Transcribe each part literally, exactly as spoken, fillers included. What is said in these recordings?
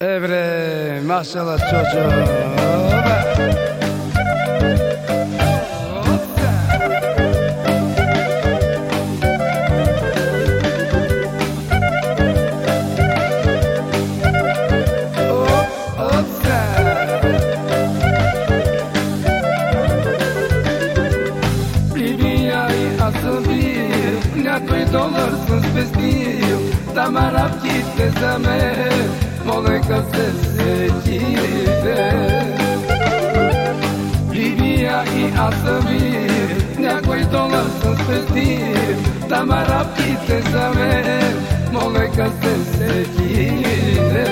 Evre maşallah çocuğum. Някой долар съм спестил, да марапките за мен, молека се сетите. Ливия и аз съм бил, някой долар съм спестил, да марапките за мен, молека се сетите.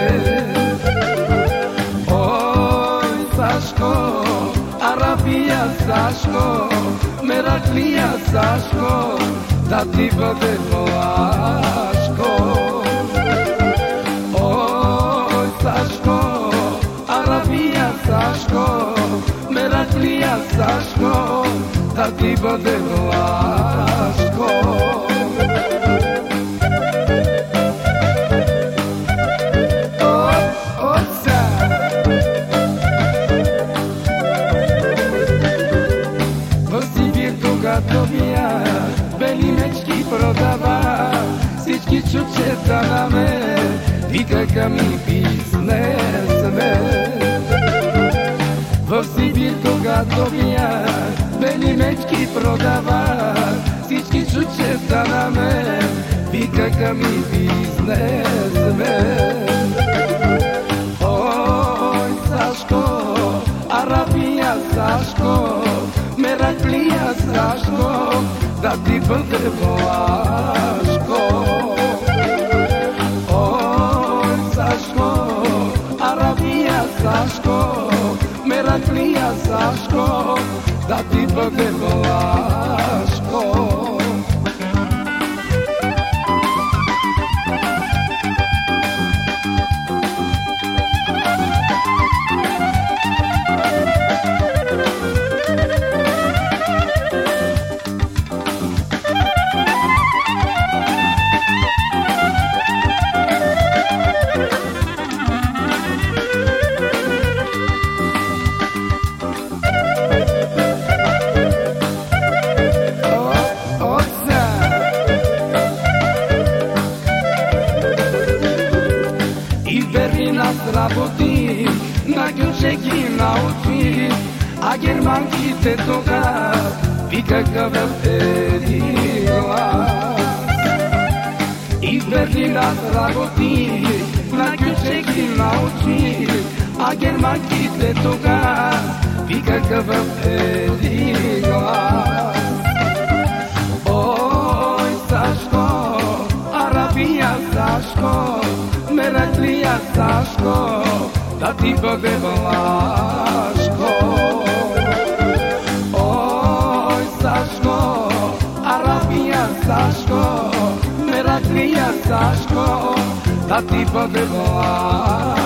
Ой, Сашко, Арабия, Сашко, Мераклия, Сашко, да ти бъде млашко. Ой, Сашко, Арабия, Сашко, Мераклия, Сашко, да ти бъде млашко. Когато бях бели мечки продава, всички чучета на мен викаха ми бизнесмен. В Сибир, когато бях бели мечки продава, всички чучета на мен викаха ми бизнесмен. Ой, Сашко, Арабия, Сашко, Мераклия, Сашко, да ти бъде млашко. Ой, Сашко, Арабия, Сашко, Мераклия, Сашко, да ти бъде млашко. Работи, на гюше ги научи, а германките тога викаха в един глас. И в Берлин аз работи, на гюше ги научи, а германките тога викаха в един глас. Ой, Сашко, Арабия, Сашко, Мераклия, Сашко, да ти бъде млашко. Ой, Сашко, Арабия, Сашко, Мераклия, Сашко, да ти бъде млашко.